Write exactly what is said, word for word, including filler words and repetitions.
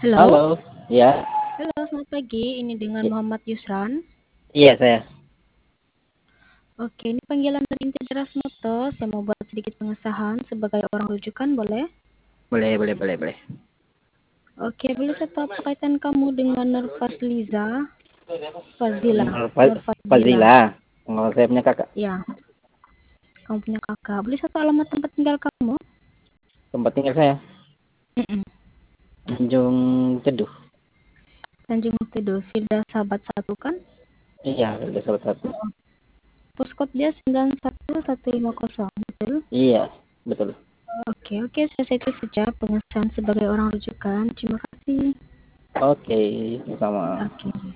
Halo, Halo, ya, halo selamat pagi, ini dengan i- Muhammad Yusran. iya saya. Oke, ini panggilan dari Integras Moto, saya mau buat sedikit pengesahan sebagai orang rujukan, boleh? Boleh, boleh, boleh, boleh. Oke, boleh saya tahu kaitan kamu dengan Nur Fazliza? Fazila, Nur Nur Fa- Fazila. Fazila, kalau saya punya kakak. Ya, kamu punya kakak. Boleh saya tahu alamat tempat tinggal kamu? Tempat tinggal saya, Mm-mm. Tanjung Ceduh. Tanjung Tidur, Firda Sahabat satu kan? Iya, ada salah satu. Oh, Postcode dia sembilan satu satu lima nol, betul? Iya, betul. Oke, oke, saya itu saja pengesahan sebagai orang rujukan. Terima kasih. Oke, sama. Oke.